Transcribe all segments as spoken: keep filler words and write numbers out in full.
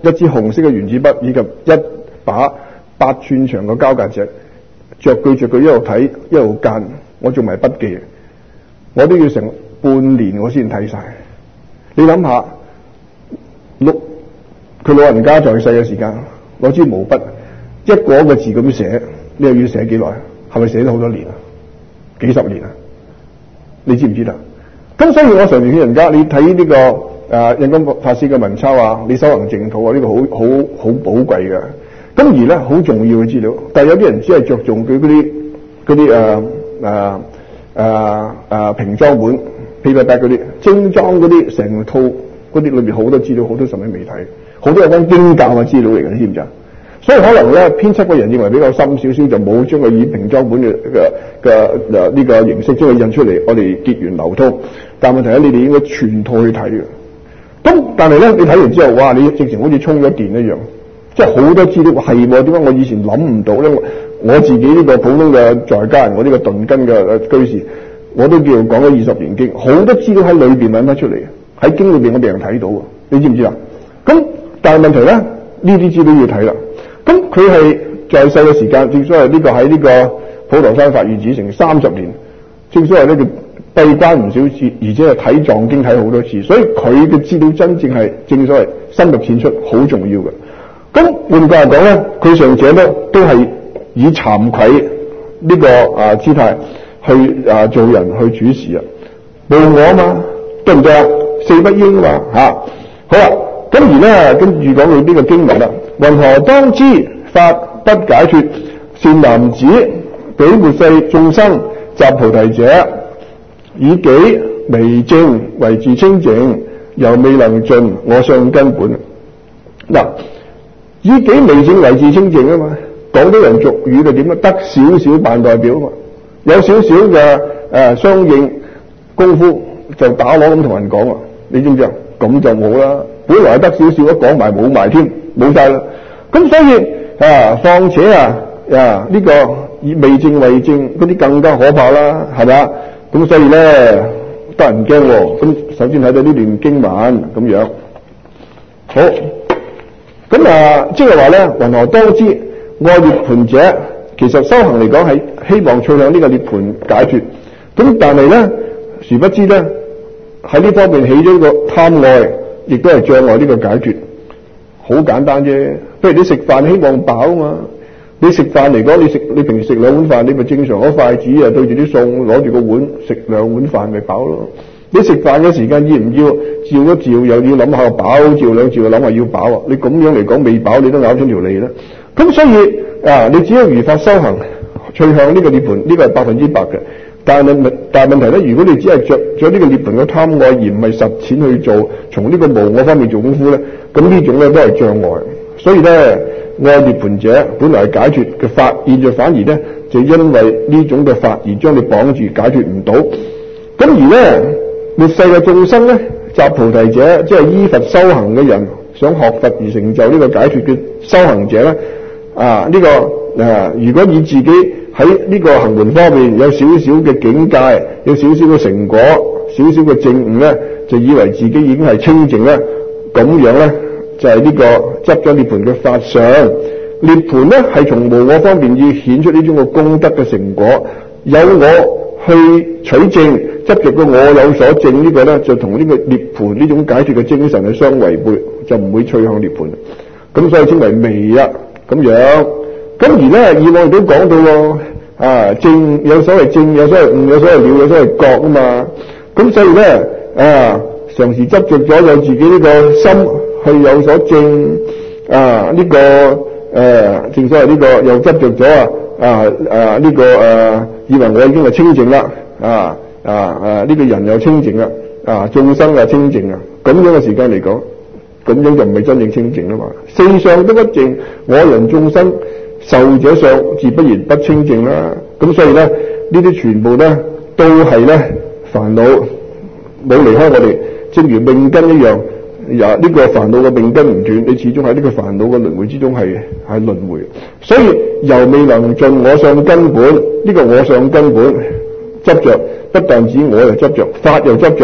一支紅色嘅原子筆以及一把八寸長嘅膠夾尺，着句着句一路睇一路間，我做埋筆記，我都要成半年我先睇晒。你諗下，六佢老人家在世嘅時間，攞支毛筆一個一個字咁寫，你又要寫幾耐？係咪寫咗好多年啊？幾十年啊？你知唔知道？咁所以我常勸人家，你睇呢、這個誒印光法師嘅文鈔啊，你修行淨土啊，呢、這個好好好寶貴嘅。咁而咧好重要嘅資料，但係有啲人只係着重佢嗰啲嗰啲誒誒誒誒平裝本、paperback 嗰啲精裝嗰啲成套嗰啲裏邊好多資料，好多甚至未睇，好多有關經教嘅資料嚟嘅，你知唔知啊？所以可能咧編輯嘅人認為比較深少少，就冇將佢以平裝本嘅嘅嘅誒呢個形式將佢印出嚟，我哋結緣流通。但問題咧，你哋應該全套去睇嘅。咁但係咧，你睇完之後，哇！你直情好似充咗電一樣，即係好多資料係喎。點解我以前諗唔到咧？我自己呢個普通嘅在家人，我呢個頓根嘅居士，我都叫講咗二十年經，好多資料喺裏邊揾翻出嚟，喺經裏邊我哋人睇到，你知唔知啊？咁但係問題咧，呢啲資料要睇啦。咁佢係在世嘅時間，正所謂呢個喺呢個普陀山法語寺成三十年，正所謂呢個閉關唔少次，而且係睇藏經睇好多次，所以佢嘅資料真正係正所謂深入淺出，好重要嘅。咁換句話講咧，佢上者咧都係以慚愧呢個啊姿態去啊做人去主事啊，無我啊嘛，對唔對啊？四不應嘛嚇、啊，好啦。咁而咧，跟住講到呢個經文啦，云何當知法不解脫？善男子，彼末世眾生集菩提者，以己微證為自清淨，猶未能盡我相根本。嗱，以己微證為自清淨啊嘛，廣東人俗語就點啊？得少少扮代表啊嘛，有少少嘅誒相應功夫就打鑼咁同人講啊，你知唔知啊？咁就冇啦。本來得少少，一講埋冇埋添，冇晒啦。咁所以啊，況且啊啊呢、這個以微證為證嗰啲更加可怕啦，係咪？咁所以咧得人驚喎。咁首先睇到呢段經文咁樣，好。咁啊，即係話咧，云何當知愛涅槃者，其實修行嚟講係希望趨向呢個涅槃解脫。咁但係咧，殊不知咧喺呢方面起咗個貪愛。亦都係障礙呢個解脫，好簡單啫。譬如你食飯希望飽啊嘛，你食飯嚟講，你食你平時食兩碗飯，你咪正常攞筷子啊對住啲餸，攞住個碗食兩碗飯咪飽咯。你食飯嘅時間要唔要照一照，又要諗下飽，照兩照諗下要飽啊。你咁樣嚟講未飽，你都咬出條脷啦。咁所以啊，你只要如法修行，趨向呢個涅槃，呢個係百分之百嘅。但係問，但係問題咧，如果你只係着咗呢個涅槃嘅貪愛，而唔係實踐去做，從呢個無我方面做功夫咧，咁呢種咧都係障礙。所以咧，愛涅槃者本來係解脫嘅法，現在反而咧就因為呢種嘅法而將你綁住，解脫唔到。咁而咧末世嘅眾生咧，集菩提者，即係依佛修行嘅人，想學佛而成就呢個解脫嘅修行者咧，啊呢、這個啊，如果以自己喺呢個行門方面有少少嘅境界，有少少嘅成果，少少嘅證悟咧，就以為自己已經係清淨咧，咁樣咧就係、是、呢個執咗涅槃嘅法相。涅槃咧係從無我方面要顯出呢種嘅功德嘅成果，有我去取證，執着個我有所證呢個咧，就同呢個涅槃呢種解脫嘅精神係相違背，就唔會趨向涅槃。咁所以稱為微啊咁樣。咁而咧，以往亦都講到喎，啊正有所謂正，有所謂悟，有所謂了，有所謂覺啊嘛。咁所以咧，啊常時執着咗有自己呢個心去有所證，啊呢、這個誒、啊、正所謂呢個又執着咗啊啊啊呢、這個誒、啊、以為我已經係清淨啦，啊啊啊呢、這個人又清淨啦，啊眾生又清淨啊，咁樣嘅時間嚟講，咁樣就唔係真正清淨啦嘛。四相都不淨，我人眾生。受者相自不然不清淨啦，咁所以咧呢啲全部咧都係咧煩惱冇離開我哋，正如命根一樣，呀呢個煩惱嘅命根唔斷，你始終喺呢個煩惱嘅輪迴之中係係輪迴，所以猶未能盡我相根本，呢個我相根本執着，不但止我又執着，法又執着，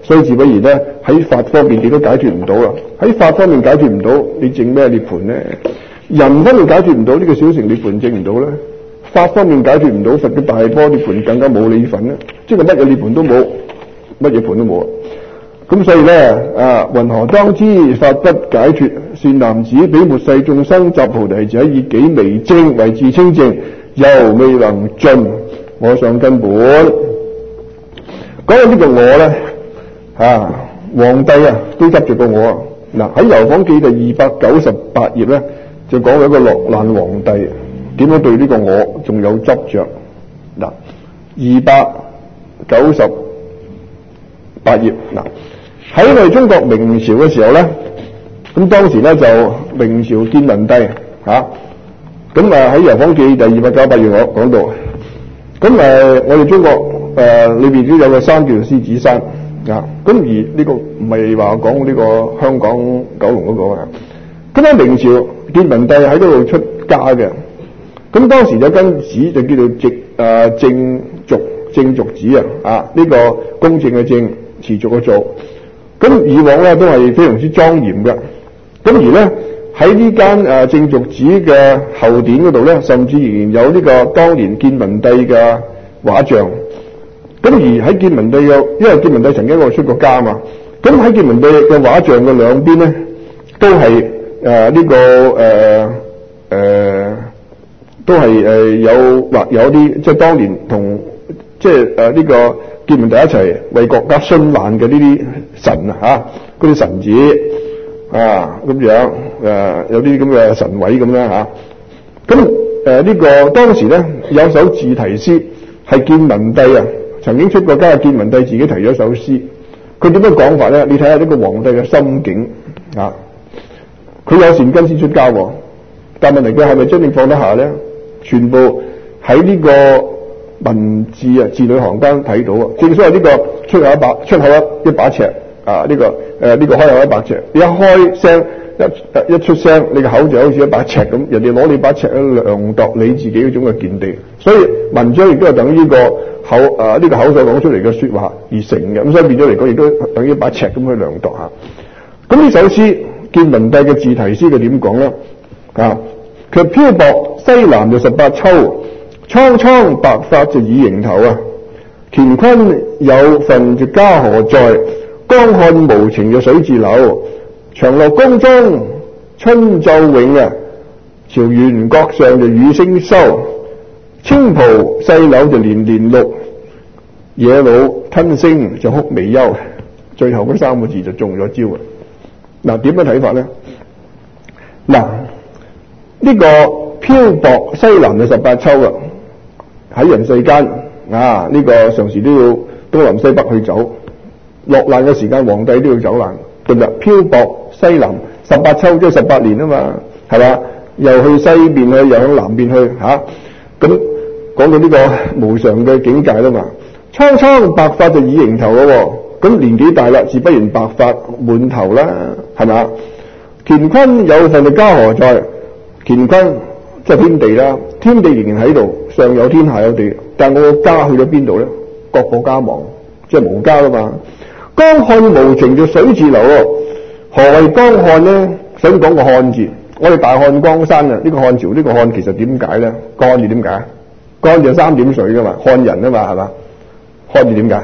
所以自不然咧喺法方面你都解決唔到啦。喺法方面解決唔到，你證咩涅槃咧？人方面解決唔到，呢、這個小乘涅槃證唔到咧。法方面解決唔到，佛嘅大般涅槃更加冇你份咧。即係乜嘢涅槃都冇，乜嘢盤都冇啊！咁所以咧啊，云何當知法不解脫？善男子，彼末世眾生集菩提者，以己微證為自清淨，又未能盡我相根本。講到呢個我咧啊，皇帝啊都執住個我啊！嗱，喺《遊訪記》第二百九十八頁咧，就講到一個落難皇帝點樣對呢個我仲有執着。嗱，二百九十八頁嗱，喺我哋中國明朝嘅時候咧，咁當時咧就明朝建文帝嚇，咁啊喺《遊訪記》第二百九十八頁我講到，咁誒我哋中國誒裏邊都有個山叫做獅子山啊，咁而呢個唔係話講呢個香港九龍嗰個啊，咁喺明朝建文帝喺嗰度出家嘅，咁當時有根子就叫做直誒正續正續子啊，啊呢個公正嘅正，持續嘅做，咁以往咧都係非常之莊嚴嘅，咁而咧喺呢間誒正續子嘅後殿嗰度咧，甚至仍然有呢個當年建文帝嘅畫像。咁而喺建文帝嘅，因為建文帝曾經喺度出過家嘛，咁喺建文帝嘅畫像嘅兩邊咧，都係誒呢個誒誒、呃呃，都係誒、呃、有畫有啲即係當年同即係誒呢個建文帝一齊為國家殉難嘅呢啲神啊嚇，嗰啲神子啊咁樣誒、呃、有啲咁嘅神位咁啦嚇，咁誒呢個當時咧有首自題詩係建文帝啊。曾經出過家嘅建文帝自己提咗首詩，佢點樣講法咧？你睇下呢個皇帝嘅心境啊！佢有善根先出家，但問題佢係咪真正放得下咧？全部喺呢個文字啊字裏行間睇到啊！正所謂呢個出口一把出口一一把尺啊！呢、這個誒呢、呃這個開口一把尺，你一開聲一一出聲，你個口就好似一把尺咁，人哋攞你把尺去量度你自己嗰種嘅見地，所以文章亦都係等於呢個口啊呢、這個口所講出嚟嘅說話而成嘅，咁所以變咗嚟講，亦都等於一把尺咁去量度下。咁呢首詩建文帝嘅自題詩佢點講咧？啊，佢漂泊西南就十八秋，蒼蒼白髮就已迎頭啊！乾坤有份就家何在？江漢無情嘅水自流。長樂宮中春晝永啊，朝園閣上就雨聲收。青蒲細柳就年年綠，野老吞聲就哭未休。最後嗰三個字就中咗招啊！嗱，點樣睇法咧？嗱，呢個漂泊西南嘅十八秋啊，喺人世間啊，呢個常時都要東南西北去走，落難嘅時間皇帝都要走難，對唔對？漂泊西南十八秋即係十八年啊嘛，係嘛？又去西邊去，又向南邊去吓，咁、啊、講到呢個無常嘅境界啦嘛。蒼蒼白髮就已迎頭咯，咁年紀大啦，自不然白髮滿頭啦，係嘛？乾坤有份就家何在？乾坤即係天地啦，天地仍然喺度，上有天下有地，但係我個家去咗邊度咧？國破家亡，即係無家啦嘛。江漢無情就水自流。何謂江漢咧？首先講個漢字，我哋大漢江山啊，呢、這個漢朝呢個漢其實點解咧？漢字點解？漢就三點水噶嘛，漢人啊嘛，係嘛？漢字點解？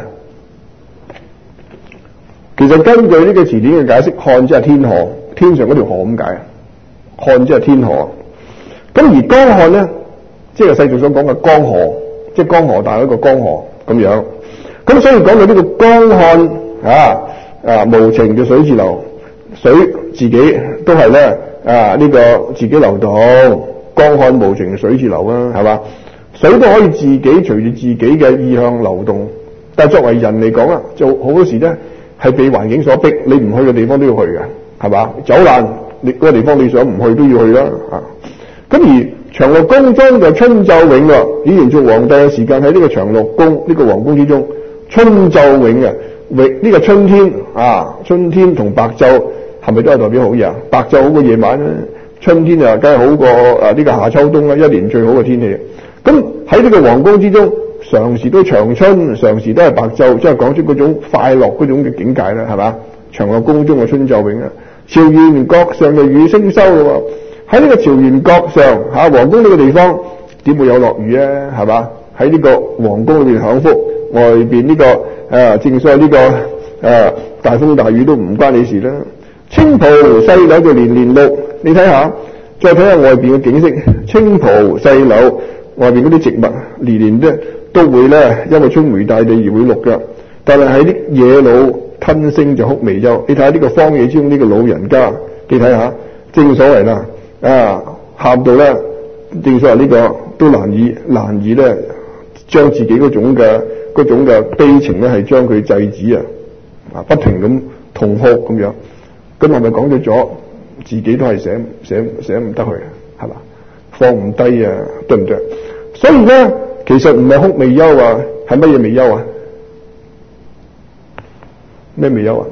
其實根據呢個詞典嘅解釋，漢即係天河，天上嗰條河咁解。漢即係天河，咁而江漢咧，即係世俗所講嘅江河，即係江河大一個江河咁樣。咁所以講到呢個江漢啊啊無情嘅水自流。水自己都係咧啊！呢、這個自己流動，江漢無情水自流啊，係嘛？水都可以自己隨住自己嘅意向流動，但係作為人嚟講啊，就好多時咧係被環境所逼，你唔去嘅地方都要去嘅，係嘛？走難，你嗰個地方你想唔去都要去啦啊！咁而長樂宮中就春晝永喎，以前做皇帝嘅時間喺呢個長樂宮呢、這個皇宮之中，春晝永嘅永呢個春天啊，春天同白晝。係咪都係代表好嘢啊？白晝好過夜晚咧，春天啊，梗係好過誒呢個夏秋冬啦，一年最好嘅天氣。咁喺呢個皇宮之中， 常時都長春，常時都係白晝，即係講出嗰種快樂嗰種嘅境界啦，係嘛？長樂宮中嘅春晝永啊，朝元閣上就雨聲收咯喎。喺呢個朝元閣上嚇、啊、皇宮呢個地方點會有落雨啊？係嘛？喺呢個皇宮裏邊享福，外邊呢、這個啊正所謂呢、這個啊大風大雨都唔關你事啦。青蒲細柳就年年綠，你睇下，再睇下外邊嘅景色，青蒲細柳外邊嗰啲植物年年咧都會咧因為春回大地而會綠㗎。但係喺啲野老吞聲就哭未休。你睇下呢個荒野之中呢個老人家，你睇下，正所謂啦，啊喊到咧，正所謂呢個都難以難以咧將自己嗰種嘅嗰種嘅悲情咧係將佢制止啊，啊不停咁痛哭咁樣。咁係咪講咗咗自己都係捨捨捨唔得去，係嘛？放唔低啊，對唔對？所以咧，其實唔係哭未休啊，係乜嘢未休啊？咩未休啊？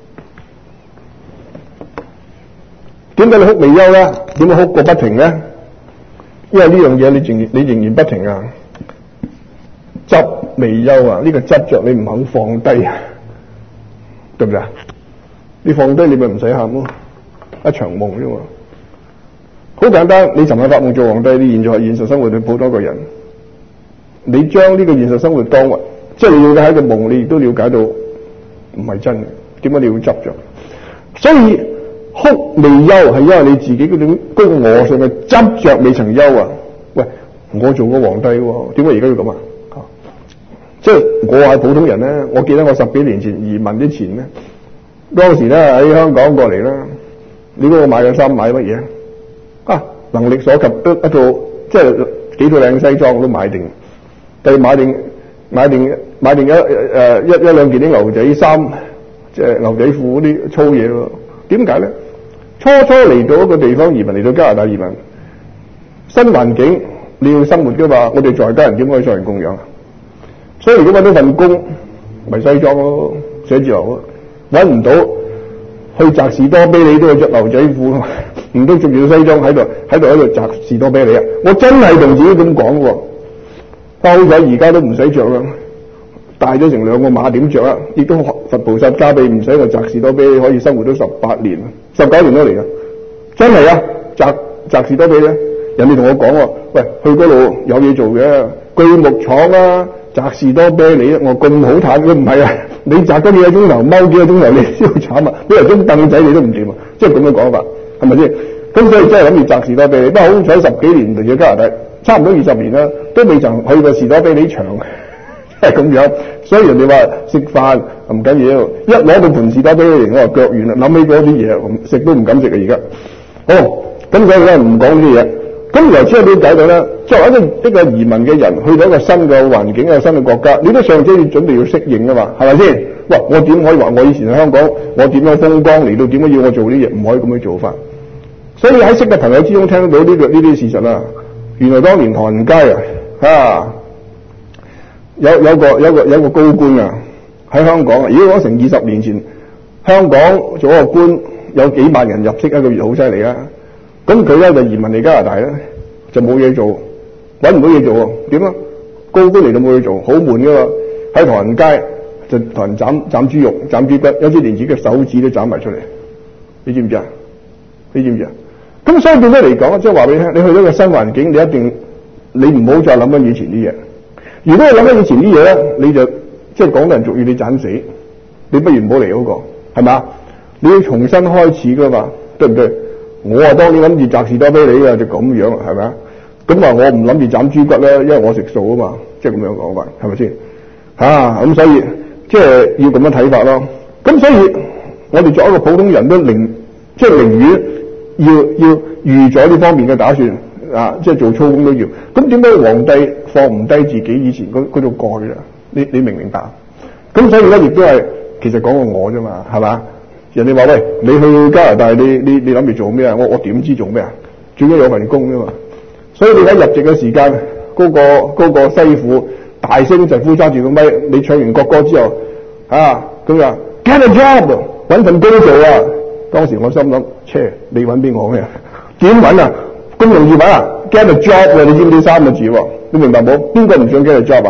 點解你哭未休咧？點解哭個不停咧？因為呢樣嘢你仍然你仍然不停啊，執未休啊！呢個執着你唔肯放低啊，對唔對啊？你放低你咪唔使喊咯，一場夢啫嘛。好簡單，你尋日發夢做皇帝，你現在係現實生活裏普通一個人，你將呢個現實生活當為即係你了解一個夢，你亦都了解到唔係真嘅。點解你要執着？所以哭未休係因為你自己嗰種嗰個我上嘅執着未曾休啊！喂，我做過皇帝喎，點解而家要咁啊？即係我係普通人咧，我記得我十幾年前移民之前咧。當時咧喺香港過嚟啦，你估我買嘅衫買乜嘢啊？能力所及都一套，即係幾套靚西裝我都買定，但係買定買定買定一誒、呃、一一兩件啲牛仔衫，即係牛仔褲嗰啲粗嘢咯。點解咧？初初嚟到一個地方移民，嚟到加拿大移民，新環境你要生活噶嘛？我哋在家人點可以做人供養啊？所以如果揾到份工，咪西裝咯，寫字樓咯。揾唔到去摘士多啤梨都要着牛仔褲，唔通着住西裝喺度喺度喺度摘士多啤梨啊！我真係同自己咁講喎。好彩而家都唔使着啦，大咗成兩個碼點着啊！亦都佛菩薩加庇，唔使我摘士多啤梨可以生活到十八年、十九年都嚟噶，真係啊！摘摘士多啤梨，人哋同我講喎，喂，去嗰度有嘢做嘅，鋸木廠啊！摘士多啤梨，我咁好嘆，佢唔係啊！你摘咗幾個鐘頭，踎幾個鐘頭，你先好慘啊！你嚟張凳仔你都唔掂啊！即係咁樣講法，係咪先？咁所以真係諗住摘士多啤梨，不過好彩十幾年嚟咗加拿大，差唔多二十年啦，都未曾去過士多啤梨場，係咁樣。所以人哋話食飯唔緊要，一攞到盤士多啤梨，我話腳軟啦，諗起嗰啲嘢，食都唔敢食啊！而家，好，咁所以咧唔講呢啲嘢。咁由此了解到咧，作為一個一個移民嘅人，去到一個新嘅環境、一個新嘅國家，你都上次要準備要適應噶嘛，係咪先？喂，我點可以話我以前喺香港，我點樣風光嚟到點解要我做呢啲嘢？唔可以咁樣做法。所以喺識嘅朋友之中聽到呢個呢啲事實啦。原來當年唐人街啊，啊有有個有個有個高官啊喺香港啊，如果講成二十年前，香港做一個官有幾萬人入息一個月，好犀利啊！咁佢咧就移民嚟加拿大咧，就冇嘢做，搵唔到嘢做喎。點啊？高官嚟到冇嘢做，好悶噶嘛。喺唐人街就同人斬斬豬肉、斬豬骨，有啲連自己嘅手指都斬埋出嚟。你知唔知啊？你知唔知啊？咁所以對佢嚟講，即係話俾你聽，你去到一個新環境，你一定你唔好再諗緊以前啲嘢。如果你諗緊以前啲嘢咧，你就即係廣東人俗語，你斬死，你不如唔好嚟嗰個，係嘛？你要重新開始噶嘛，對唔對？我啊當年諗住摘士多啤梨啊，就咁樣，係咪啊？咁啊，我唔諗住斬豬骨咧，因為我食素啊嘛，即係咁樣講法，係咪先？啊，咁所以即係要咁樣睇法咯。咁所以我哋作為一個普通人都寧即係寧願要要預咗呢方面嘅打算啊，即係做粗工都要。咁點解皇帝放唔低自己以前嗰嗰種蓋啊？你你明唔明白？咁所以咧，亦都係其實講過我啫嘛，係嘛？人哋話喂，你去加拿大，你你你諗住做咩啊？我我點知做咩啊？最緊有份工啫嘛。所以你喺入籍嘅時間，嗰、嗰個嗰、嗰個西婦大聲疾呼揸住個咪，你唱完國歌之後，啊，咁啊 get a job， 搵份工做啊！當時我心諗，切，你搵邊個咩啊？點搵啊？咁容易搵啊 ？get a job 啊！你知唔知三個字喎？你明白冇？邊個唔想 get a job 啊？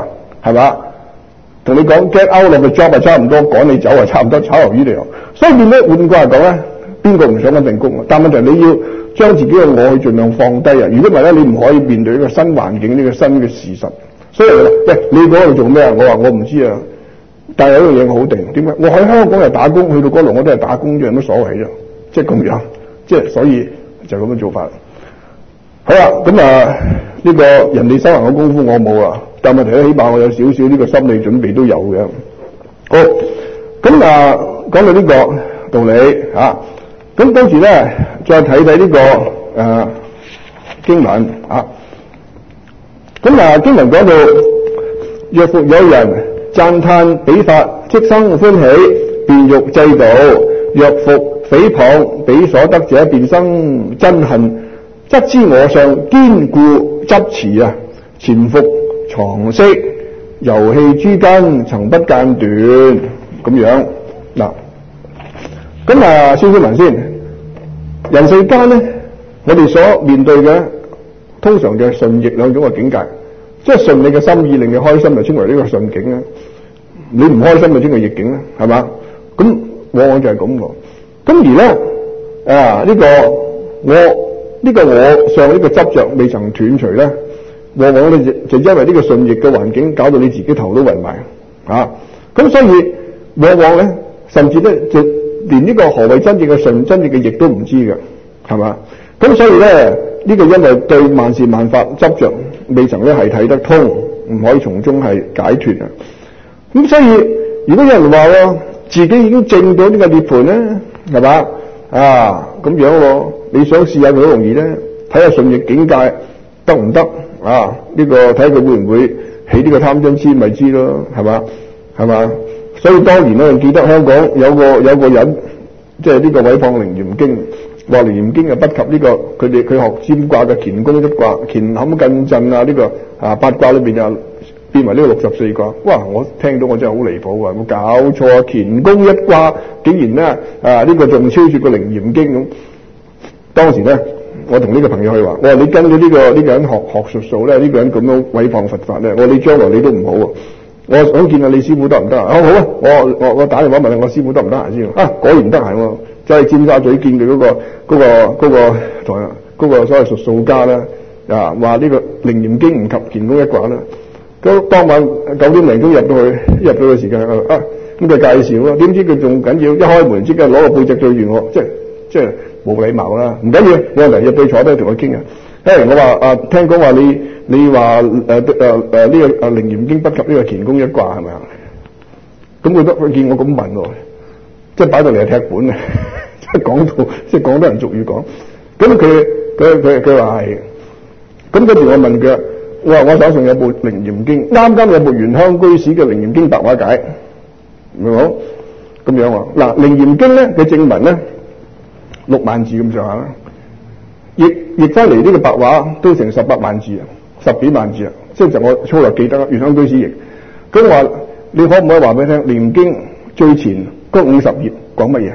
係嘛？同你講 get out of the job 係差唔多，趕你走係差唔多，炒魷魚嚟。所以變咗換句話講咧，邊個唔想揾定工啊？但問題你要將自己嘅我去盡量放低啊！如果唔係咧，你唔可以面對呢個新環境，呢個新嘅事實。所以喂，你嗰度做咩啊？我話我唔知啊。但係有一樣嘢我好定，點解？我喺香港係打工，去到嗰度我都係打工啫，有乜所謂啫？即係咁樣，即係所以就咁樣做法。好啦，咁啊呢個人哋修行嘅功夫我冇啊，但係問題咧，起碼我有少少呢個心理準備都有嘅。好，咁啊講到呢個道理啊，咁跟住咧再睇睇呢個誒、啊、經文啊。咁啊經文講到，若復有人讚歎彼法，即生歡喜，便欲制度；若復誹謗彼所得者，便生憎恨。則知我上堅固執持啊，潛伏藏息，遊戲諸根，曾不間斷。咁樣嗱，咁啊，先先問先，人世間咧，我哋所面對嘅通常就係順逆兩種嘅境界，即係順你嘅心意令你開心，就稱為呢個順境啦；你唔開心就稱為逆境啦，係嘛？咁往往就係咁喎。咁而咧啊，呢個我。呢個我上呢個執着未曾斷除咧，往往咧就就因為呢個順逆嘅環境搞到你自己頭都暈埋啊！咁所以往往咧，甚至咧就連呢個何謂真正嘅順、真正嘅逆都唔知嘅，係嘛？咁所以咧呢、呢個因為對萬事萬法執着未曾咧係睇得通，唔可以從中係解脫啊！咁所以如果有人話喎，自己已經證到呢個涅槃咧，係嘛啊咁樣喎？你想試下佢好容易咧，睇下順逆境界得唔得啊？呢、這個睇下佢會唔會起呢個貪嗔痴咪知咯，係嘛？係嘛？所以當年咧，記得香港有個有個人，即係呢個毀謗《楞嚴經》，話《楞嚴經》啊不及呢、這個佢哋佢學占卦嘅乾宮一卦、乾坎艮震啊呢、這個啊八卦裏邊啊變為呢個六十四卦。哇！我聽到我真係好離譜啊！有冇搞錯啊？乾宮一卦竟然咧啊呢、這個仲超越個《楞嚴經》咁。當時咧，我同呢個朋友去話，我話你跟咗呢、這個呢、這個人學學術數咧，呢、這個人咁樣毀謗佛法咧，我話你將來你都唔好啊！我想見下你師傅得唔得啊？好啊，我我我打電話問下我師傅得唔得閒先啊！果然得閒喎，就係尖沙咀見佢嗰、那個嗰、那個嗰、那個同嗰、那個所謂術數家啦，啊話呢個《楞嚴經》唔及乾宮一卦啦。咁當晚九點零鐘入到去，入到嘅時間啊，咁佢介紹咯，點知佢仲緊要一開門即刻攞個背脊對住我，即係即係。冇禮貌啦，唔緊要，我嚟入去坐低同佢傾啊。誒，我話啊，聽講話你你話誒誒誒呢個誒《楞嚴經》不及呢個乾宮一卦係咪啊？咁佢都佢見我咁問喎，即係擺到嚟係踢館嘅，即係講到即係講得人俗語講。咁佢佢佢佢話係，咁跟住我問佢，我話我手上有部《楞嚴經》，啱啱有部原鄉居士嘅《楞嚴經》白話解，明唔明？咁樣喎。嗱，《楞嚴經》咧嘅正文咧。六萬字咁上下啦，譯譯翻嚟呢個白話都成十八萬字啊，十幾萬字啊，即係就我粗略記得啦。原鄉居士譯，咁話你可唔可以話俾佢聽？《楞嚴經》最前嗰五十頁講乜嘢？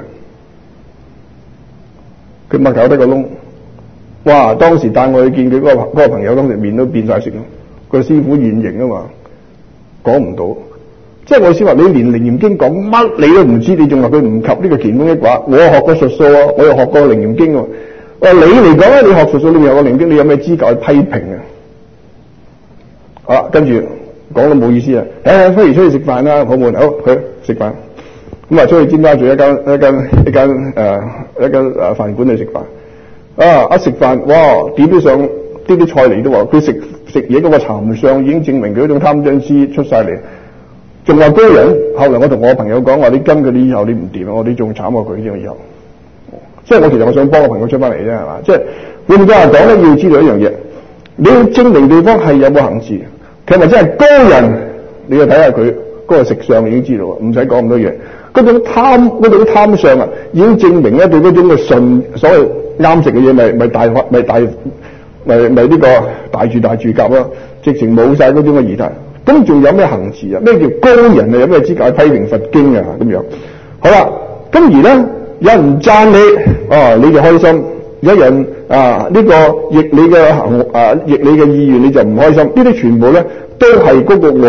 佢擘搞得個窿，哇！當時帶我去見佢嗰個嗰個朋友，當時面都變晒色咯。個師傅現形啊嘛，講唔到。即係我先話你連《楞嚴經》講乜你都唔知，你仲話佢唔及呢個乾宮一卦？我學過術數啊，我又學過《楞嚴經》喎。我話你嚟講咧，你學術數裏面有個《楞嚴經》，你有咩資格去批評啊？好啦，跟住講到冇意思啊！誒，不如出去食飯啦，好唔好？好，去食飯。咁啊，出去尖沙咀一間一間一間誒、呃、一間誒飯館嚟食飯。啊，一食飯，哇！點都上啲啲菜嚟都話，佢食食嘢嗰個談相已經證明佢嗰種貪嗔痴出晒嚟。仲話高人，後來我同我朋友講話，你跟佢，你以後你唔掂，我哋仲慘過佢添，以後。即係我其實我想幫個朋友出翻嚟啫，係嘛？即係換句話講咧，要知道一樣嘢，你要證明對方係有冇行持，佢係咪真係高人，你就睇下佢嗰個食相已經知道，唔使講咁多嘢。嗰種貪嗰種貪相啊，已經證明咧對嗰種嘅順所謂啱食嘅嘢，咪咪大咪大咪咪呢個大住大住夾咯，直情冇晒嗰種嘅儀態。咁仲有咩行持啊？咩叫高人啊？有咩資格批評佛經啊？咁樣好啦。咁而咧有人讚你，啊你就開心；有人啊呢、這個逆你嘅行啊逆你嘅意願，你就唔開心。呢啲全部咧都係嗰個我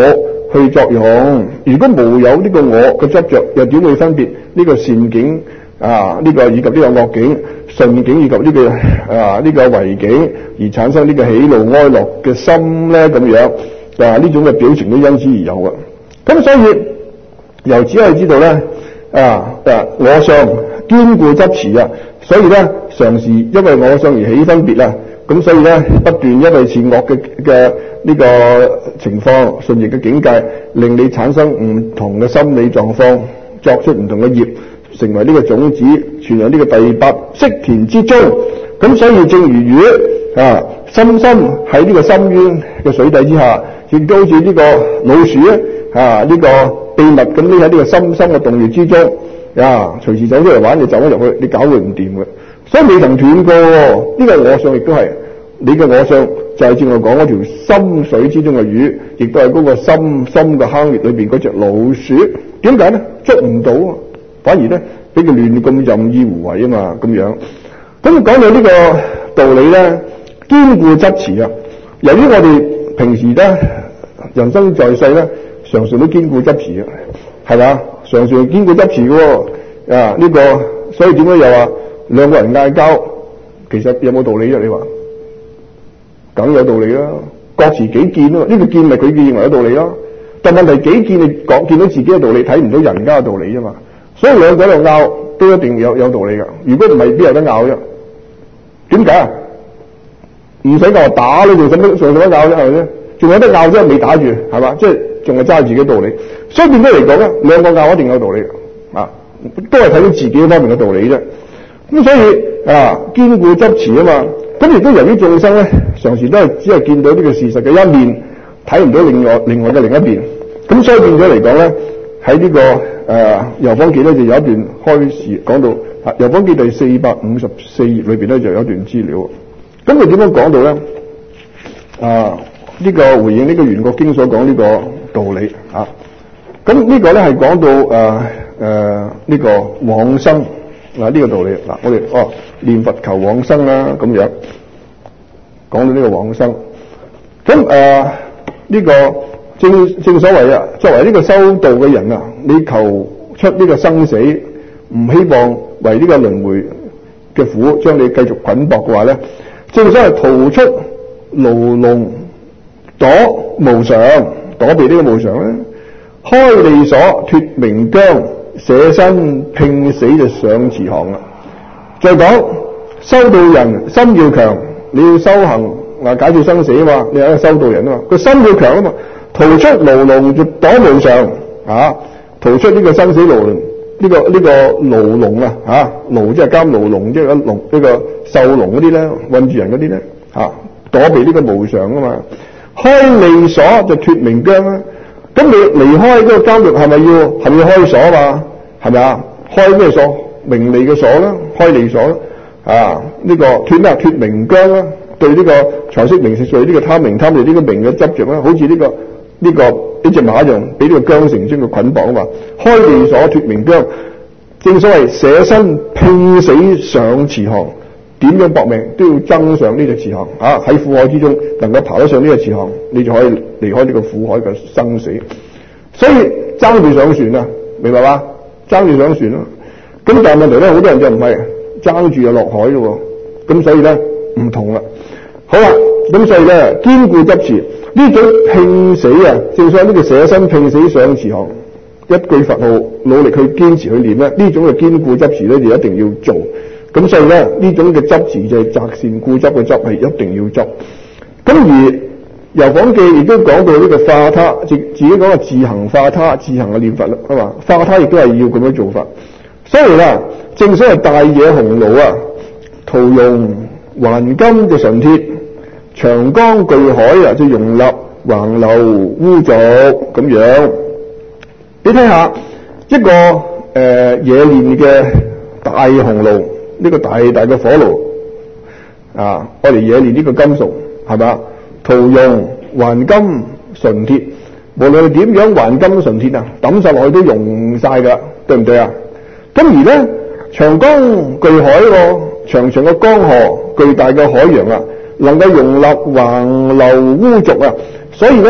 去作用。如果無有呢個我嘅執着，又點會分別呢個善境啊？呢、這個以及呢個惡境、順境以及呢、這個啊呢、這個違境，而產生呢個喜怒哀樂嘅心咧？咁樣啊呢種嘅表情都因此而有嘅。咁所以由此可以知道咧啊啊我相堅固執持啊，所以咧常時因為我相而起分別啦。咁所以咧，不斷因為善惡嘅嘅呢個情況、順逆嘅境界，令你產生唔同嘅心理狀況，作出唔同嘅業，成為呢個種子，存入呢個第八識田之中。咁所以正如魚啊，深深喺呢個深淵嘅水底之下，亦都好似呢個老鼠咧啊，呢、這個秘密咁匿喺呢個深深嘅洞穴之中啊，隨時走出嚟玩就走咗入去，你搞佢唔掂嘅。所以未曾斷過喎，呢個我相亦都係你嘅我相，就係正我講嗰條深水之中嘅魚，亦都係嗰個深深嘅坑穴裏邊嗰隻老鼠。點解咧？捉唔到啊，反而咧俾佢亂咁任意胡為啊嘛，咁樣。咁講到呢個道理咧，堅固執持啊。由於我哋平時咧，人生在世咧，常常都堅固執持嘅，係嘛？常常堅固執持嘅喎啊！呢個所以點解又話？兩個人嗌交，其實有冇道理啫？你話，梗有道理啦。各持己見啊，呢個見咪佢認為有道理咯。但問題己見你講見到自己嘅道理，睇唔到人家嘅道理啫嘛。所以兩個喺度拗，都一定有有道理噶。如果唔係，邊有得拗啫？點解啊？唔使我打你，仲使乜仲使乜拗啫？係咪先？仲有得拗啫，未打住，係嘛？即係仲係揸住自己道理。所以變咗嚟講咧，兩個拗一定有道理啊，都係睇到自己方面嘅道理啫。咁所以啊，堅固執持啊嘛，咁亦都由於眾生咧，常時都係只係見到呢個事實嘅一面，睇唔到另外另外嘅另一邊。咁所以變咗嚟講咧，喺呢、這個誒《遊訪記》咧就有一段開始講到啊，《遊訪記》第四百五十四頁裏邊咧就有一段資料。咁佢點樣講到咧？啊，呢、這個回應呢個《圓覺經》所講呢個道理啊。咁呢個咧係講到誒誒呢個往生。嗱、啊、呢、這個道理嗱、啊，我哋哦念佛求往生啦，咁樣講到呢個往生，咁誒呢個正正所謂啊，作為呢個修道嘅人啊，你求出呢個生死，唔希望為呢個輪迴嘅苦將你繼續捆綁嘅話咧，正所謂逃出牢籠躲無常，躲避呢個無常咧，開利所脫明疆。捨身拼死就上慈航啦。再講修道人心要強，你要修行啊，解決生死啊嘛，你係一個修道人啊嘛，個心要強啊嘛，逃出牢籠就躲無常啊，逃出呢個生死牢籠，呢、這個呢、這個牢籠啊吓，牢即係監牢籠，即係籠呢個受籠嗰啲咧，困住人嗰啲咧吓，躲避呢個無常啊嘛，開利所就脫明疆啦。咁你離開嗰個監獄係咪要係咪要開鎖嘛？係咪啊？開咩鎖？名利嘅鎖啦，開利鎖啦。啊，呢、這個脫咩？脫明疆啦。對呢個財色名食睡呢個貪名貪利呢個名嘅執着啦，好似呢、這個呢、這個呢隻馬一樣，俾呢個韁繩將佢捆綁啊嘛。開利所脫明疆，正所謂捨身拼死上慈航，點樣搏命都要爭上呢隻慈航啊！喺苦海之中能夠爬得上呢個慈航，你就可以離開呢個苦海嘅生死。所以爭住上船啊，明白嘛？爭住上船咯。咁但係問題咧，好多人就唔係爭住就落海咯。咁所以咧唔同啦。好啦，咁所以咧堅固執持呢種拼死啊，正所謂呢個捨身拼死上慈航，一句佛號努力去堅持去念咧，呢種嘅堅固執持咧就一定要做。咁所以咧呢種嘅執持就係擇善固執嘅執，係一定要執。咁而遊訪記亦都講到呢個化他，自自己講話自行化他，自行嘅念佛啦，係嘛？化他亦都係要咁樣做法。所以啦，正所謂大野鴻蘆啊，塗融還金就純鐵，長江巨海啊就容納橫流污濁咁樣。你睇下一個誒、呃、冶煉嘅大鴻蘆，呢、這個大大嘅火爐啊，我嚟冶煉呢個金屬係嘛？塗融還金純鐵，無論係點樣還金純鐵啊，抌晒落去都溶晒噶，對唔對啊？咁而咧長江巨海喎，長長嘅江河，巨大嘅海洋啊，能夠容納橫流污濁啊，所以咧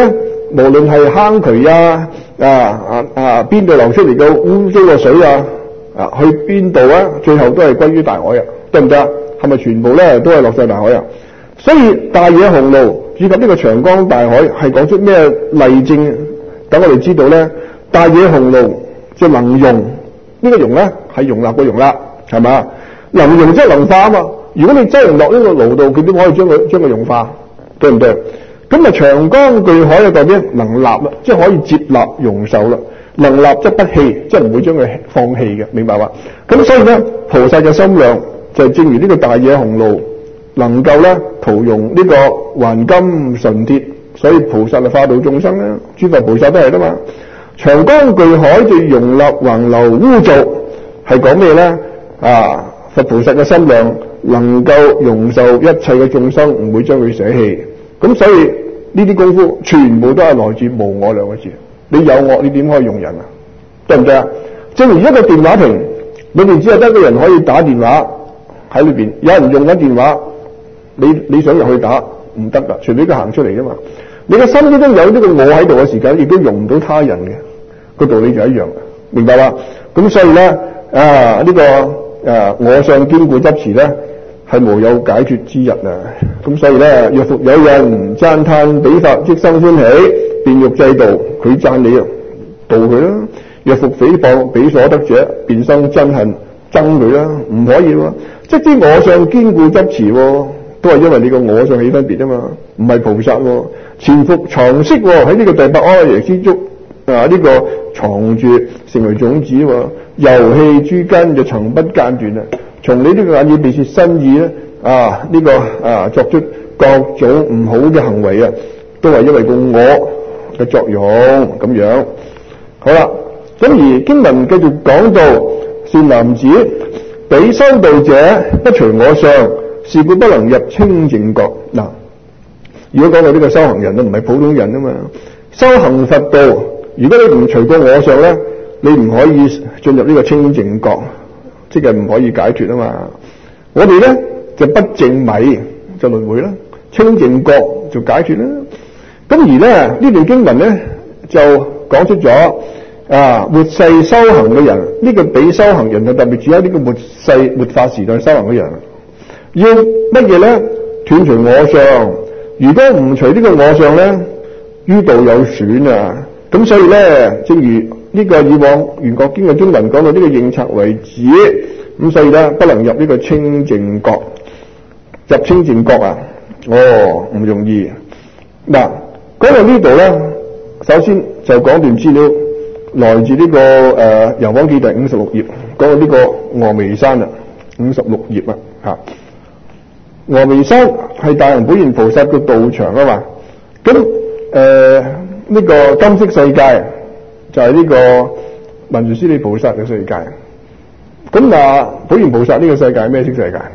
無論係坑渠啊啊啊啊邊度流出嚟嘅污糟嘅水啊啊去邊度啊，最後都係歸於大海啊，得唔得啊？係咪全部咧都係落晒大海啊？所以大野紅路以及呢個長江大海係講出咩例證？等我哋知道咧，大野紅路就能容，呢、這個容咧係容納個容啦，係嘛？能容即係能化啊嘛。如果你擠唔落呢個爐度，佢點可以將佢將佢溶化？對唔對？咁啊長江巨海嘅代表能立啦，即係可以接納容受啦。能立則不棄，即係唔會將佢放棄嘅，明白嘛？咁所以咧，菩薩嘅心量就係正如呢個大野紅路能夠咧塗溶呢個還金純鐵，所以菩薩就化度眾生啦。諸佛菩薩都係噶嘛。長江巨海就容納橫流污濁，係講咩咧？啊，佛菩薩嘅心量能夠容受一切嘅眾生，唔會將佢捨棄。咁所以呢啲功夫全部都係來自無我兩個字。你有我，你點可以用人啊？對唔對啊？正如一個電話亭，裏面只有得一個人可以打電話喺裏邊，有人用緊電話，你你想入去打唔得噶，除非佢行出嚟啫嘛。你嘅心中有呢個我喺度嘅時間，亦都容唔到他人嘅，個道理就一樣，明白嘛？咁所以咧啊，呢、這個誒、啊、我相堅固執持咧係無有解脫之日啊！咁所以咧，若復有人讚歎彼法，即生歡喜。便欲制度，佢讚你啊，度佢啦；若復誹謗彼所得者，便生憎恨，憎佢啦，唔可以喎。即係啲我相堅固執持，都係因為你個我相起分別啊嘛，唔係菩薩。潛伏藏識喺呢個第八阿賴耶之中啊，呢、這個藏住成為種子，遊戲諸根就曾不間斷啊。從你呢個眼耳鼻舌身意咧啊，呢、這個啊作出各種唔好嘅行為啊，都係因為個我嘅作用咁樣。好啦，咁而經文繼續講到善男子，彼修道者不隨我相，是故不能入清淨覺。嗱，如果講到呢個修行人都唔係普通人啊嘛，修行佛道，如果你唔隨過我相咧，你唔可以進入呢個清淨覺，即係唔可以解脫啊嘛。我哋咧就不淨迷就輪迴啦，清淨覺就解脫啦。咁而咧呢段經文咧就講出咗啊，末世修行嘅人，呢、這個比修行人就特別指喺呢個末世末法時代修行嘅人，要乜嘢咧？斷除我相。如果唔除呢個我相咧，於道有損啊。咁所以咧，正如呢個以往圓覺經嘅經文講到呢個應察為止，咁所以咧不能入呢個清淨覺。入清淨覺啊，哦唔容易。嗱，講到呢度咧，首先就講段資料，來自呢、這個誒《遊訪記》第五十六頁，講到呢個峨眉山啊，五十六頁啊吓。峨眉山係大雄普賢菩薩嘅道場啊嘛。咁誒呢個金色世界就係呢個文殊師利菩薩嘅世界。咁嗱，普賢菩薩呢個世界係咩色世界？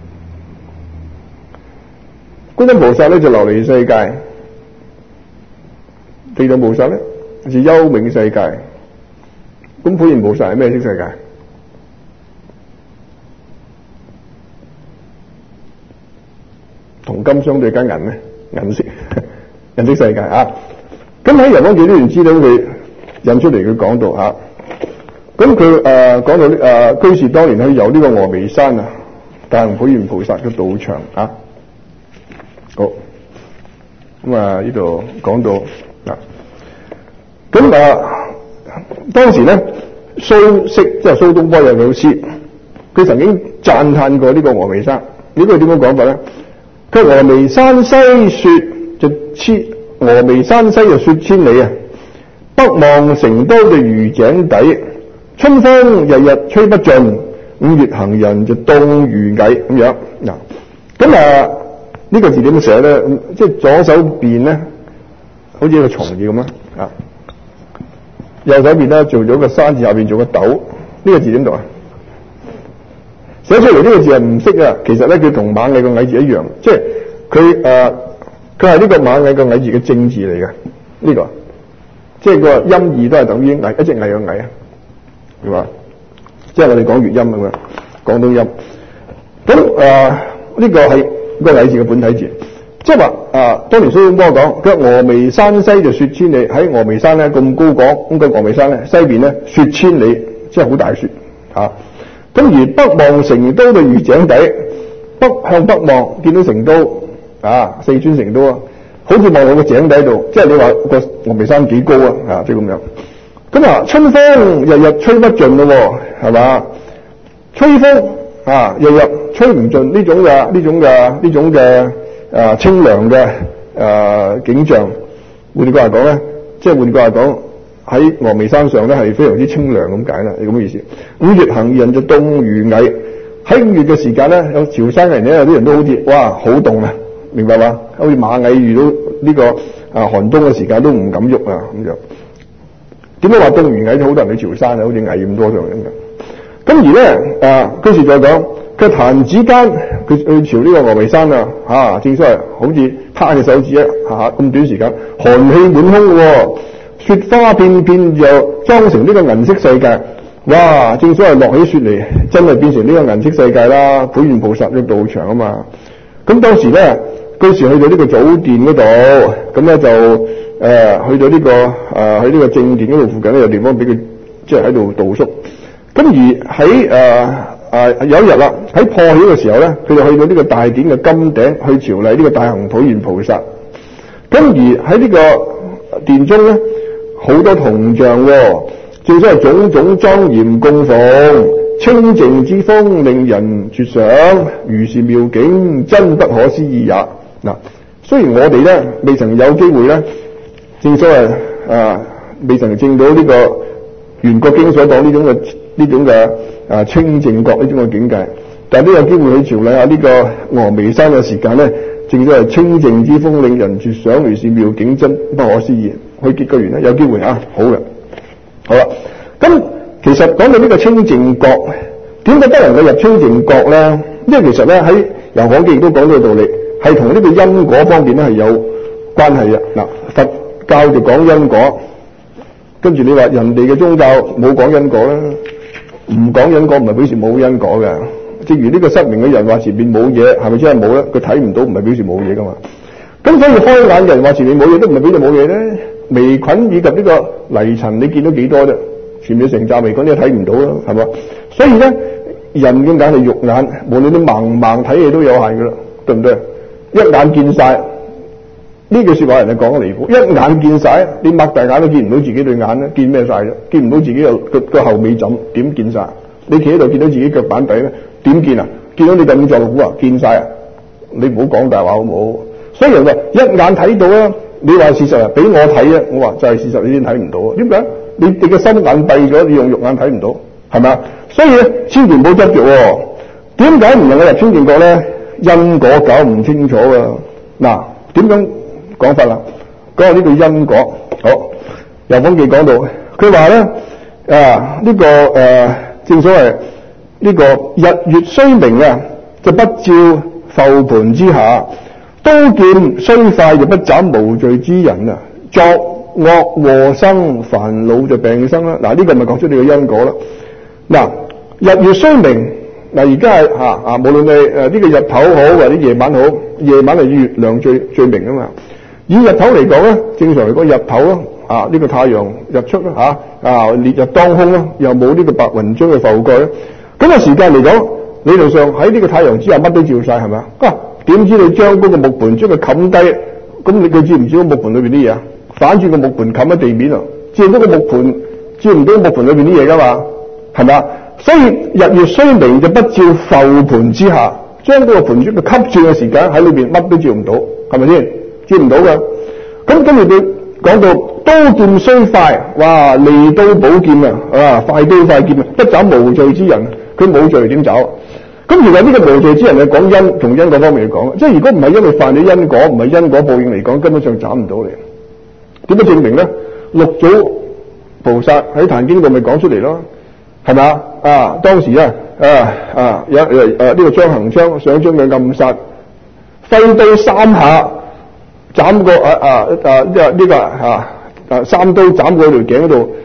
觀音菩薩咧就琉璃世界，地藏菩薩咧就幽冥世界。咁普賢菩薩係咩色世界？同金相對加銀咧，銀色銀色世界啊。咁喺《遊訪記》呢段資料佢引出嚟，佢講到吓，咁佢誒講到誒、呃、居士當年去遊呢個峨眉山啊，大雄普賢菩薩嘅道場啊。好，咁啊呢度講到嗱，咁啊當時咧蘇軾即係蘇東坡有老師，佢曾經讚歎過呢個峨眉山。呢個點樣講法咧？佢峨眉山西雪就千峨眉山西就雪千里啊，北望成都就如井底，春風日日吹不盡，五月行人就凍如蟻咁樣嗱。咁啊呢個字點寫咧？即係左手邊咧，好似個蟲字咁啊，右手邊咧做咗個山字，下邊做個斗。呢、這個字點讀啊？寫出嚟呢個字係唔識啊。其實咧佢同螞蟻個蟻字一樣，即係佢誒佢係呢個螞蟻個蟻字嘅正字嚟嘅。呢、這個即係個音義都係等於蟻，一隻蟻個蟻啊，係嘛？即係我哋講粵音咁樣，廣東音。咁誒呢個係個蟻字嘅本體字， 即係話啊，當年蘇東坡講，佢話峨眉山西就雪千里，喺峨眉山咧咁高講，咁個峨眉山咧西邊咧雪千里，即係好大雪嚇。咁、啊、而北望成都嘅御井底，北向北望見到成都啊，四川成都啊，好似望到個井底度，即係你話個峨眉山幾高啊？啊，即係咁樣。咁啊，春風日日吹不盡咯，係嘛？吹風啊，日日吹唔盡呢種嘅呢種嘅呢種嘅啊清涼嘅啊景象。換句話講咧，即係換句話講，喺峨眉山上咧係非常之清涼咁解啦，係咁嘅意思。五月行人就凍如蟻，喺五月嘅時間咧，有潮汕人咧，有啲人都好似哇好凍啊，明白嘛？好似螞蟻遇到呢個啊寒冬嘅時間都唔敢喐啊咁樣。點解話凍如蟻？好多人去潮汕啊，好似蟻咁多樣嘅。咁而咧啊，跟住再講，佢彈指間，佢去朝呢個峨眉山啊，嚇、啊，正所謂好似拍隻手指啊，嚇咁短時間，寒氣滿空嘅喎，雪花片片就裝成呢個銀色世界，哇！正所謂落起雪嚟，真係變成呢個銀色世界啦。普賢菩薩嘅道場啊嘛。咁當時咧，嗰時去到呢個祖殿嗰度，咁咧就誒、呃、去到呢、這個誒喺呢個正殿嗰度附近咧有地方俾佢即係喺度度宿。咁而喺誒誒有一日啦，喺破曉嘅時候咧，佢就去到呢個大殿嘅金頂去朝禮呢個大行普賢菩薩。咁而喺呢個殿中咧，好多銅像、哦，正所謂種種莊嚴供奉，清靜之風令人絕想，如是妙境真不可思議也。嗱，雖然我哋咧未曾有機會咧，正所謂啊未曾證到呢個圓覺經所講呢種嘅呢種嘅啊清淨覺呢種嘅境界，但係都有機會去朝禮下呢個峨眉山嘅時間咧，正所謂清靜之風令人絕想，如是妙境真不可思議。去結個緣咧，有機會啊，好嘅，好啦。咁其實講到呢個清淨覺，點解不能夠入清淨覺咧？因為其實咧喺《遊可記》亦都講到個道理，係同呢個因果方面咧係有關係嘅。嗱，佛教就講因果，跟住你話人哋嘅宗教冇講因果啦，唔講因果唔係表示冇因果嘅。正如呢個失明嘅人話前面冇嘢，係咪真係冇咧？佢睇唔到，唔係表示冇嘢噶嘛。咁所以開眼人話前面冇嘢，都唔係表示冇嘢咧。微菌以及呢個泥塵，你見到幾多啫？前面成紮微菌你睇唔到啦，係嘛？所以咧，人嘅眼係肉眼，無論你盲盲睇嘢都有限噶啦，對唔對？一眼見晒，呢句說話人哋講得離譜，一眼見晒，你擘大眼都見唔到自己對眼咧，見咩晒啫？見唔到自己個個個後尾枕，點見晒？你企喺度見到自己腳板底咧，點見啊？見到你咁壯骨啊？見晒啊？你唔好講大話好唔好？所以人話一眼睇到啊！你話事實啊，俾我睇啊！我話就係事實，你先睇唔到啊？點解？你你嘅心眼閉咗，你用肉眼睇唔到，係咪啊？所以咧，千祈唔好執着喎。點解唔能夠入清淨覺咧？因果搞唔清楚啊！嗱，點樣講法啦？講下呢個因果。好，遊可記講到，佢話咧啊，呢、這個誒、呃，正所謂呢、這個日月雖明啊，就不照覆盤之下。刀劍雖快就不斬無罪之人啊！作惡禍生，煩惱就病生啦。嗱，呢個咪講出你嘅因果啦。嗱，日月雖明，嗱而家係吓啊，無論你誒呢個日頭好或者夜晚好，夜晚係月亮最最明啊嘛。以日頭嚟講咧，正常嚟講日頭咯啊，呢、這個太陽日出啦吓啊，烈日當空啦，又冇呢個白雲將佢覆蓋咧。咁嘅時間嚟講，理論上喺呢個太陽之下乜都照晒係咪啊？點知你將嗰個木盤將佢冚低，咁你佢知唔知個木盤裏邊啲嘢啊？反轉個木盤冚喺地面啊，照咗個木盤，照唔到木盤裏邊啲嘢噶嘛？係咪啊？所以日月雖明就不照覆盤之下，將嗰個盤將佢吸住嘅時間喺裏邊乜都照唔到，係咪先？照唔到噶。咁跟住佢講到刀劍雖快，哇！利刀寶劍啊，啊快刀快劍啊，不斬無罪之人，佢冇罪點斬？咁而家呢個無罪之人係講因，從因果方面嚟講，即係如果唔係因為犯咗因果，唔係因果報應嚟講，根本上斬唔到你。點樣證明咧？六祖菩薩喺《壇經》度咪講出嚟咯，係咪啊？啊，當時啊，啊啊有誒誒呢個張行昌想將佢暗殺，揮刀三下斬過啊啊啊呢個呢個啊啊三刀斬過條頸嗰度，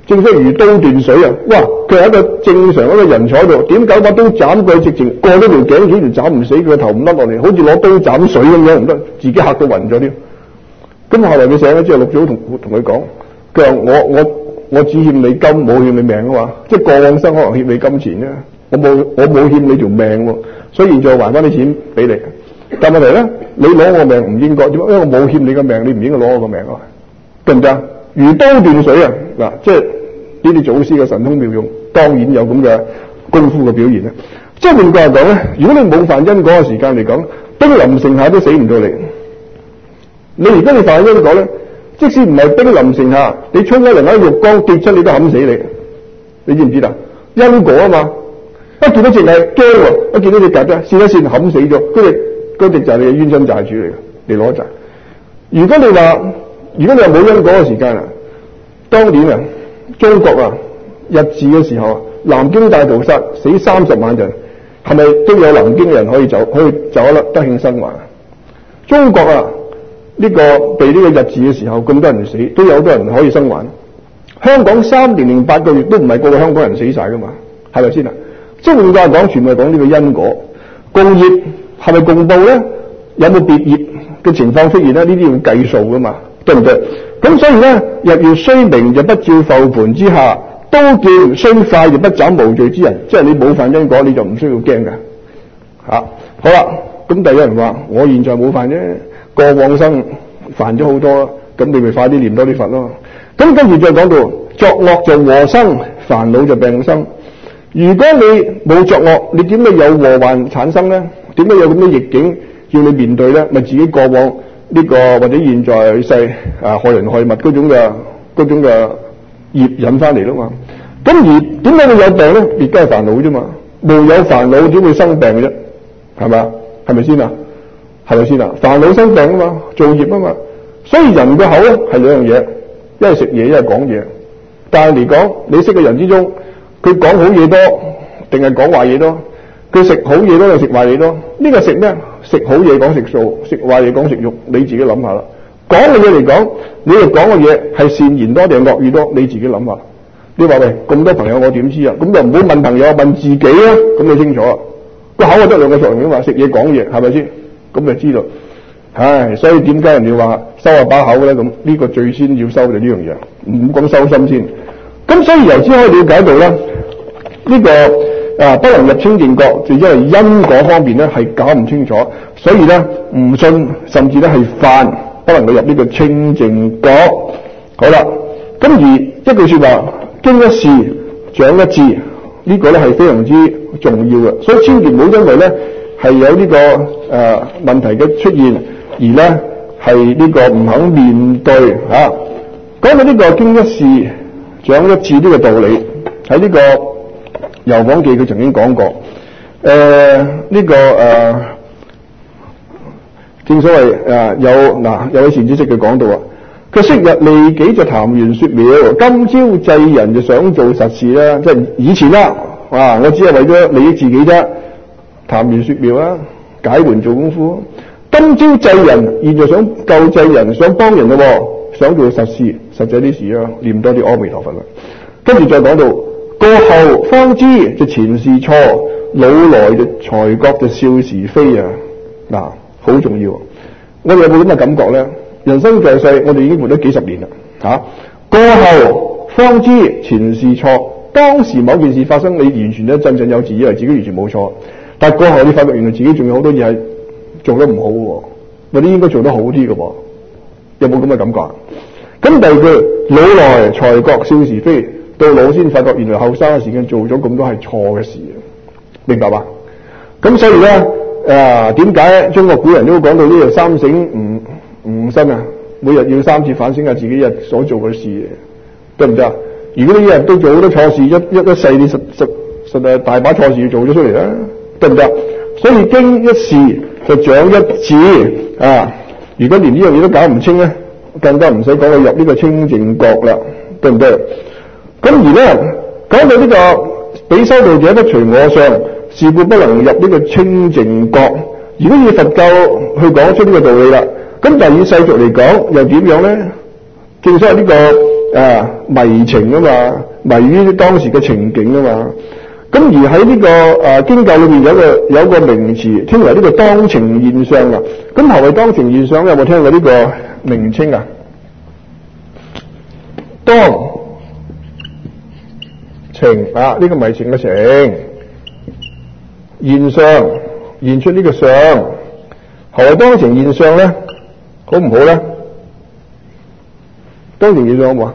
正所謂如刀斷水啊！哇，佢係一個正常一個人坐喺度，點九把刀斬過，直情過咗條頸，竟然斬唔死佢個頭唔甩落嚟，好似攞刀斬水咁樣，唔得，自己嚇到暈咗添。咁後來佢醒咗之後，六祖同同佢講，佢話我我我只欠你金，冇欠你命啊嘛，即係過往生可能欠你金錢啫，我冇我冇欠你條命喎，所以現在還翻啲錢俾你。但問題咧，你攞我命唔應該，點解？因為我冇欠你個命，你唔應該攞我個命啊，對唔對啊？如刀斷水啊！嗱，即係呢啲祖師嘅神通妙用，當然有咁嘅功夫嘅表現啦。即係換句話講咧，如果你冇犯因果嘅時間嚟講，兵臨城下都死唔到你。你而家你犯因果咧，即使唔係兵臨城下，你衝一嚟喺浴缸跌出，你都冚死你。你知唔知啊？因果啊嘛，一見到隻係驚喎，一見到隻曱甴，線一線冚死咗，嗰隻嗰隻就係你嘅冤親債主嚟嘅，你攞債。如果你話，如果你話冇因果嘅時間啊，當年啊，中國啊，日治嘅時候啊，南京大屠殺死三十萬人，係咪都有南京嘅人可以走，可以走得得慶生還？中國啊，呢、這個被呢個日治嘅時候咁多人死，都有好多人可以生還。香港三年零八個月都唔係個個香港人死晒噶嘛，係咪先啊？即係換句話講，全部係講呢個因果。共業係咪共報咧？有冇別業嘅情況出現咧？呢啲要計數噶嘛，對唔對？咁所以咧，日月雖明就不照覆盤之下，刀劍雖快就不斬無罪之人。即係你冇犯因果，你就唔需要驚㗎。吓、啊，好啦，咁第有人話：我現在冇犯啫，過往生犯咗好多，咁你咪快啲念多啲佛咯。咁跟住再講到作惡就禍生，煩惱就病生。如果你冇作惡，你點解有禍患產生咧？點解有咁多逆境要你面對咧？咪自己過往呢、這個或者現在世啊害人害物嗰種嘅嗰種嘅業引翻嚟咯嘛。咁而點解會有病咧？亦都係煩惱啫嘛。無有煩惱點會生病嘅啫？係嘛？係咪先啊？係咪先啊？煩惱生病啊嘛，造業啊嘛。所以人嘅口咧係兩樣嘢，一係食嘢，一係講嘢。但係嚟講，你識嘅人之中，佢講好嘢多定係講壞嘢多？佢食好嘢多定食壞嘢多？呢個食咩？食好嘢講食素，食壞嘢講食肉。你自己諗下啦。講嘅嘢嚟講，你哋講嘅嘢係善言多定係惡語多？你自己諗下。你話喂，咁多朋友我點知啊？咁就唔好問朋友，問自己啊。咁你清楚啊？個口係得兩個作用嘅嘛，食嘢講嘢係咪先？咁就知道。唉，所以點解人哋話收下把口咧？咁呢個最先要收就呢樣嘢，唔好講收心先。咁所以由此可以了解到咧，呢、這個啊不能入清淨國，就因為因果方面咧係搞唔清楚，所以咧唔信，甚至咧係犯，不能夠入呢個清淨國。好啦，咁而一句說話，經一事長一智，呢、這個咧係非常之重要嘅，所以千祈唔好因為咧係有呢、這個誒、呃、問題嘅出現，而咧係呢個唔肯面對吓。講、啊、到呢個經一事長一智呢個道理，喺呢個《遊訪記》佢曾經講過。誒、呃，呢、這個誒、呃，正所謂誒、呃、有嗱、呃、有位善知識佢講到啊，佢昔日利己就談圓說妙，今朝濟人就想做實事啦。即係以前啦，啊，我只係為咗利益自己啫，談圓說妙啦，解悶做功夫。今朝濟人，現在想救濟人，想幫人咯，想做實事，實際啲事啊，念多啲阿彌陀佛啦。跟住再講到過後方知就前事錯，老來就才覺就笑是非啊！嗱，好重要。我哋有冇咁嘅感覺咧？人生在世，我哋已經活咗幾十年啦，吓、啊、過後方知前事錯。當時某件事發生，你完全都振振有詞，以為自己完全冇錯，但係過後你發覺原來自己仲有好多嘢係做得唔好嘅，或者應該做得好啲嘅噃。有冇咁嘅感覺？咁第二句，老來才覺笑是非，到老先發覺原來後生嘅時間做咗咁多係錯嘅事，明白吧？咁所以咧，誒點解中國古人都講到呢個三省吾吾身啊？每日要三次反省下自己日所做嘅事，對唔對啊？如果你一日都做好多錯事，一一一世你實實實係大把錯事要做咗出嚟啦，對唔對啊？所以經一事就長一智啊！如果連呢樣嘢都搞唔清咧，更加唔使講到入呢個清淨國啦，對唔對？咁而咧講到呢個比修道者不隨我相，是故不能入呢個清淨國。如果以佛教去講出呢個道理啦，咁但係以世俗嚟講又點樣咧？正所謂呢個啊迷情啊嘛，迷於當時嘅情景啊嘛。咁而喺呢、這個誒、啊、經教裏面有個有個名詞稱為呢個當情現相啊。咁何謂當情現相咧？有冇聽過呢個名稱啊？當情啊，呢、這個迷情嘅情，現相現出呢個相。何謂當情現相咧？好唔好咧？當情現相好唔好啊？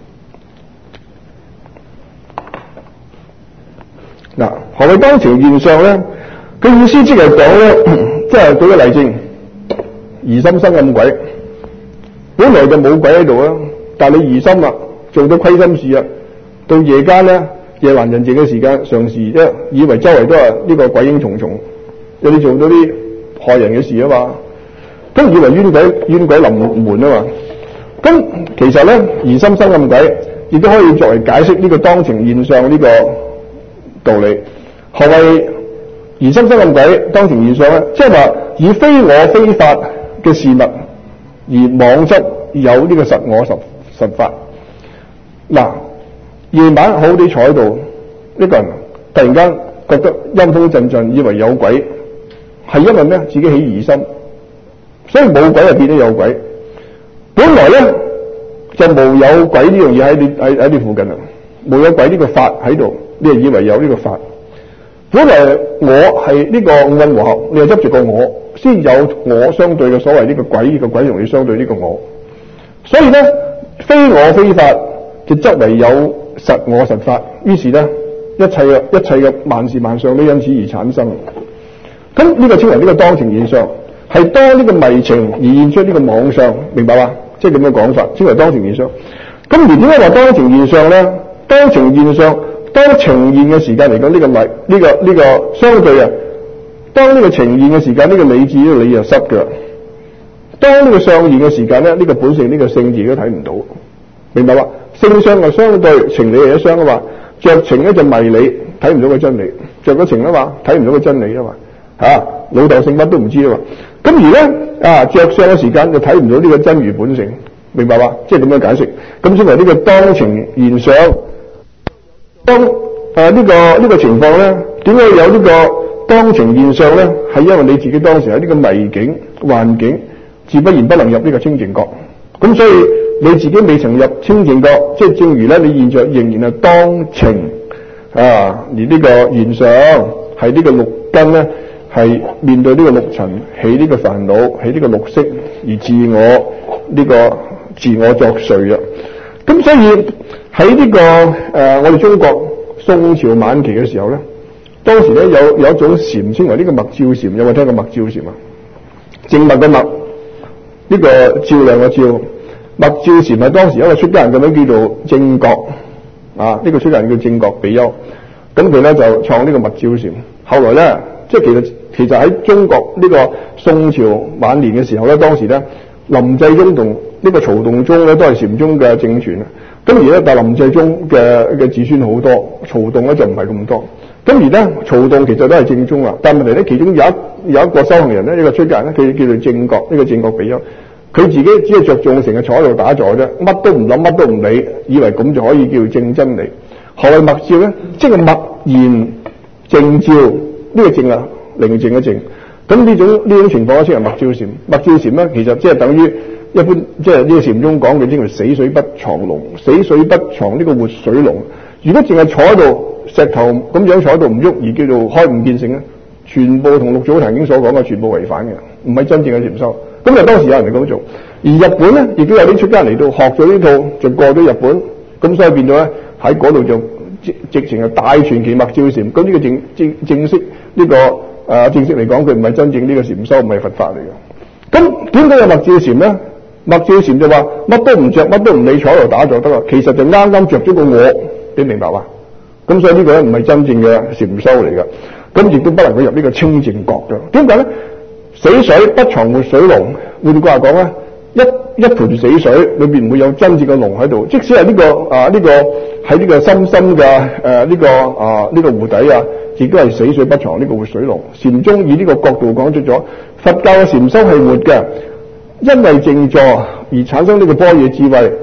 嗱，何謂當情現相咧？佢意思即係講咧，即係舉個例證，疑心生暗鬼，本來就冇鬼喺度啊，但係你疑心啦，做到虧心事啊，到夜間咧，夜闌人靜嘅時間，常時咧以為周圍都係呢個鬼影重重，有你做到啲害人嘅事啊嘛，咁以為冤鬼冤鬼臨門啊嘛，咁其實咧疑心生暗鬼，亦都可以作為解釋呢個當情現相呢個道理。何謂疑心生暗鬼當情現相咧？即係話以非我非法嘅事物而妄執有呢個實我實實法。嗱，夜晚好好地坐喺度，一個人突然間覺得陰風陣陣，以為有鬼，係因為咩？自己起疑心，所以冇鬼就變咗有鬼。本來咧就冇有鬼呢樣嘢喺你喺喺你附近啊，冇有鬼呢個法喺度，你係以為有呢個法。本來我係呢個暗和合，你係執住個我，先有我相對嘅所謂呢個鬼，呢個鬼同你相對呢個我。所以咧，非我非法就則為有實我實法，於是咧一切嘅一切嘅萬事萬相都因此而產生。咁呢個稱為呢個當情現相，係當呢個迷情而現出呢個妄相，明白嘛？即係咁嘅講法，稱為當情現相。咁而點解話當情現相咧？當情現相，當呈現嘅時間嚟講，呢個迷呢、這個呢、這個相對啊，當呢個呈現嘅時間，呢、這個理智呢個理就失嘅。當呢個相現嘅時間咧，呢、這個本性呢、這個性自己都睇唔到，明白嘛？性相係相對，情理係一相啊嘛。着情咧就迷理，睇唔到個真理；着咗情啊嘛，睇唔到個真理啊嘛。吓，老豆姓乜都唔知啊嘛。咁而咧啊，着相嘅時間就睇唔到呢個真如本性，明白嘛？即係咁樣解釋。咁稱為呢個當情現相。當誒、啊這個這個、呢個呢個情況咧，點解有呢個當情現相咧？係因為你自己當時喺呢個迷境環境，自不然不能入呢個清淨覺。咁所以你自己未曾入清淨覺，即係正如咧，你現在仍然係當情啊，而呢個現相係呢個六根咧，係面對呢個六塵起呢個煩惱，起呢個六識而自我呢、這個自我作祟啊。咁所以喺呢、這個誒、呃，我哋中國宋朝晚期嘅時候咧，當時咧有有一種禪稱為呢個默照禪，有冇聽過默照禪啊？靜默嘅默，呢、這個照亮嘅照。默照禪係當時一個出家人嘅名叫做正覺啊，呢、這個出家人叫正覺比丘，咁佢咧就創呢個默照禪。後來咧，即係其實其實喺中國呢個宋朝晚年嘅時候咧，當時咧臨濟宗同呢個曹洞宗咧都係禪宗嘅正傳啊。咁而咧，但臨濟宗嘅嘅子孫好多，曹洞咧就唔係咁多。咁而咧，曹洞其實都係正宗啊，但係問題咧，其中有一有一個修行人咧，呢個出家人咧，佢叫做正覺，呢個正覺比丘。佢自己只係着重成日坐喺度打坐啫，乜都唔諗，乜都唔理，以為咁就可以叫正真理。何謂默照咧？即係默然靜照，呢、這個靜啊，寧靜嘅靜。咁呢種呢種情況咧，稱為默照禪。默照禪咧，其實即係等於一般，即係呢個禪宗講嘅，稱為死水不藏龍，死水不藏呢個活水龍。如果淨係坐喺度，石頭咁樣坐喺度唔喐，而叫做開悟見性咧，全部同六祖壇經所講嘅全部違反嘅，唔係真正嘅禪修。咁就當時有人嚟咁做，而日本咧亦都有啲出家嚟到學咗呢套，就過咗日本，咁所以變咗咧喺嗰度就直直情係大傳其默照禪。咁呢個正正正式呢、這個誒、呃、正式嚟講，佢唔係真正呢個禪修，唔係佛法嚟嘅。咁點解有默照禪咧？默照禪就話乜都唔着，乜都唔理，坐喺度打坐得啦。其實就啱啱着咗個我，你明白嘛？咁所以呢個咧唔係真正嘅禪修嚟嘅，咁亦都不能夠入呢個清淨覺嘅。點解咧？死水不藏活水龍，換句話講咧，一一盆死水裏邊唔會有真正嘅龍喺度。即使係呢、這個啊呢、這個喺呢個深深嘅誒呢個啊呢、這個湖底啊，亦都係死水不藏呢個活水龍。禪宗以呢個角度講出咗，佛教嘅禪修係活嘅，因為靜坐而產生呢個般若智慧，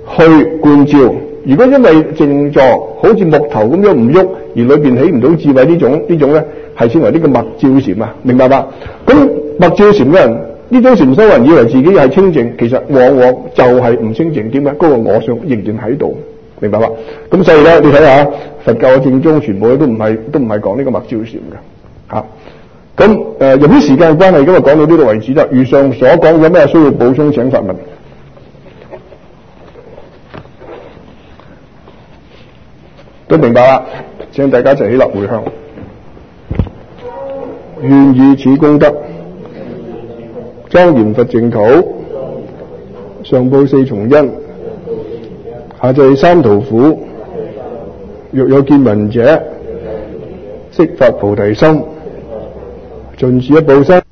去觀照。如果因為靜坐好似木頭咁樣唔喐，而裏邊起唔到智慧呢種呢種咧，係稱為呢個默照禪啊，明白吧？咁默照禪嘅人，呢種禪修人以為自己係清淨，其實往往就係唔清淨。點解？嗰個我想仍然喺度，明白吧？咁所以咧，你睇下佛教嘅正宗，全部都唔係都唔係講呢個默照禪嘅嚇。咁誒、呃，由於時間關係，今日講到呢度為止啦。如上所講，有咩需要補充？請發問。都明白啦，請大家一齊起立回向，願以此功德莊嚴佛淨土，上報四重恩，下濟三途苦。若有見聞者，悉發菩提心，盡此一報身。